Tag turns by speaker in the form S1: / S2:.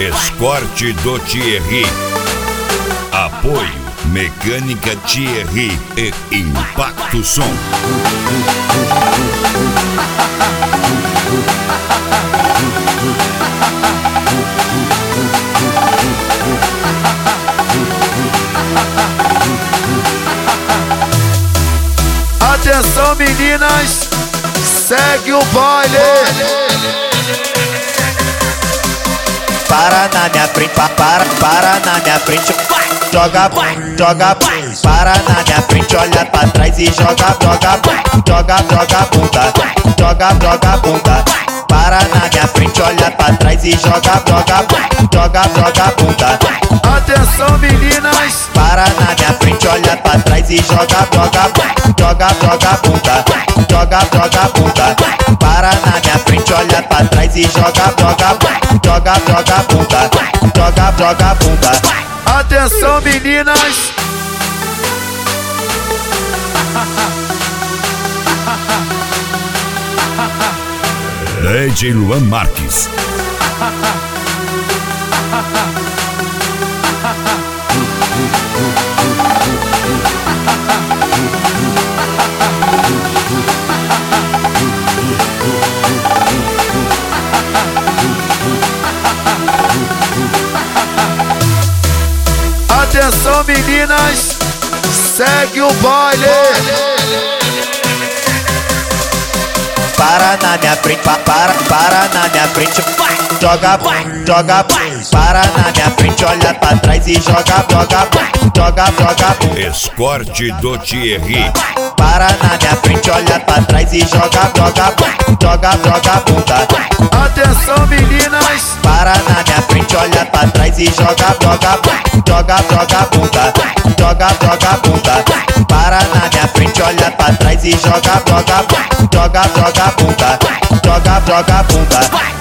S1: Escorte do Thierry. Apoio Mecânica Thierry e Impacto Som.
S2: Atenção meninas, segue o baile.
S3: Para na minha frente, para na minha frente, joga, para na minha frente, olha pra trás e joga bunda, joga bunda. Para na minha frente, olha pra trás e joga bunda.
S2: Atenção meninas,
S3: para na minha frente, olha pra trás e joga bunda, joga bunda. Para na minha frente, olha pra trás e joga bunda.
S2: Atenção meninas,
S1: DJ Luan Marques.
S2: atenção meninas, segue o baile.
S3: Para na minha frente, para na minha frente, joga, para na minha frente, olha pra trás e joga.
S1: Escorte do Thierry.
S3: Para na minha frente, olha pra trás e joga bunda.
S2: Atenção meninas,
S3: para na minha frente, olha pra trás e joga bunda. Para na minha frente, olha pra trás e joga bunda.